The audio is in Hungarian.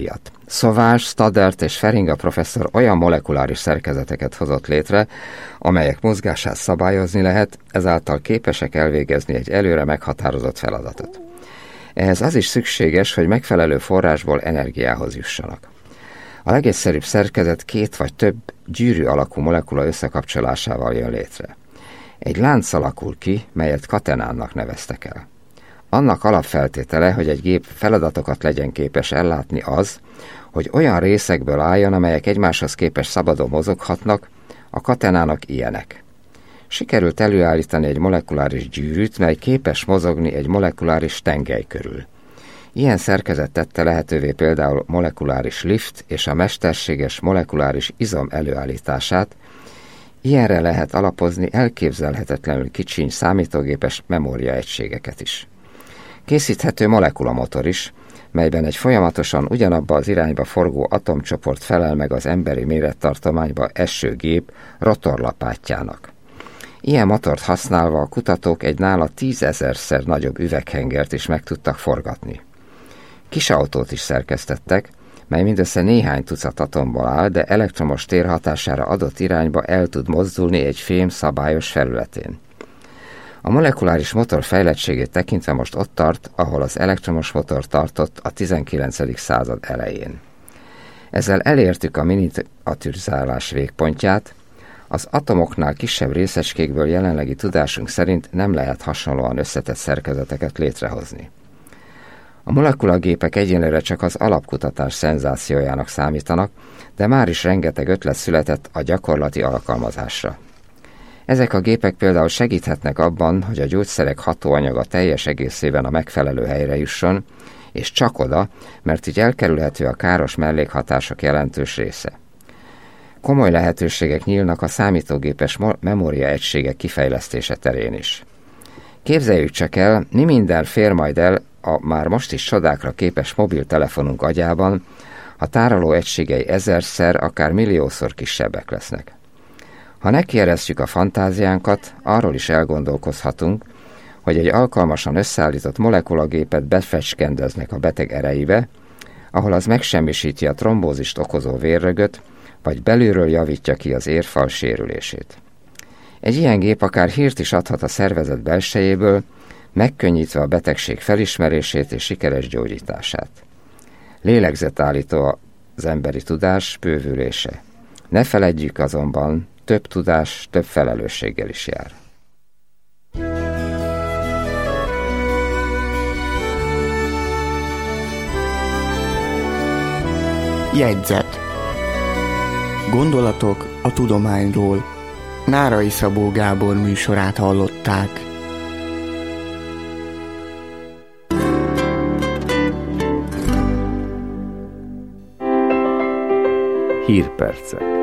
Elliot. Sauvage, Stoddart és Feringa professzor olyan molekuláris szerkezeteket hozott létre, amelyek mozgását szabályozni lehet, ezáltal képesek elvégezni egy előre meghatározott feladatot. Ehhez az is szükséges, hogy megfelelő forrásból energiához jussanak. A legegyszerűbb szerkezet 2 vagy több gyűrű alakú molekula összekapcsolásával jön létre. Egy lánc alakul ki, melyet katenánnak neveztek el. Annak alapfeltétele, hogy egy gép feladatokat legyen képes ellátni az, hogy olyan részekből álljon, amelyek egymáshoz képest szabadon mozoghatnak, a katenának ilyenek. Sikerült előállítani egy molekuláris gyűrűt, mely képes mozogni egy molekuláris tengely körül. Ilyen szerkezet tette lehetővé például molekuláris lift és a mesterséges molekuláris izom előállítását. Ilyenre lehet alapozni elképzelhetetlenül kicsiny számítógépes memóriaegységeket is. Készíthető molekulamotor is, melyben egy folyamatosan ugyanabba az irányba forgó atomcsoport felel meg az emberi mérettartományba eső gép rotorlapátjának. Ilyen motort használva a kutatók egy nála 10 000-szer nagyobb üveghengert is meg tudtak forgatni. Kis autót is szerkesztettek, mely mindössze néhány tucat atomból áll, de elektromos tér hatására adott irányba el tud mozdulni egy fém szabályos felületén. A molekuláris motor fejlettségét tekintve most ott tart, ahol az elektromos motor tartott a 19. század elején. Ezzel elértük a miniaturizálás végpontját, az atomoknál kisebb részecskékből jelenlegi tudásunk szerint nem lehet hasonlóan összetett szerkezeteket létrehozni. A molekulagépek egyelőre csak az alapkutatás szenzációjának számítanak, de már is rengeteg ötlet született a gyakorlati alkalmazásra. Ezek a gépek például segíthetnek abban, hogy a gyógyszerek hatóanyaga teljes egészében a megfelelő helyre jusson, és csak oda, mert így elkerülhető a káros mellékhatások jelentős része. Komoly lehetőségek nyílnak a számítógépes memóriaegységek kifejlesztése terén is. Képzeljük csak el, mi minden fér majd el a már most is csodákra képes mobiltelefonunk agyában, ha tároló egységei 1000-szer, akár milliószor kisebbek lesznek. Ha nekieresztjük a fantáziánkat, arról is elgondolkozhatunk, hogy egy alkalmasan összeállított molekulagépet befecskendeznek a beteg erejébe, ahol az megsemmisíti a trombózist okozó vérrögöt, vagy belülről javítja ki az érfal sérülését. Egy ilyen gép akár hírt is adhat a szervezet belsejéből, megkönnyítve a betegség felismerését és sikeres gyógyítását. Lélegzetállító az emberi tudás bővülése. Ne feledjük azonban, több tudás több felelősséggel is jár. Jegyzet. Gondolatok a tudományról. Nárai Szabó Gábor műsorát hallották. Hírpercek.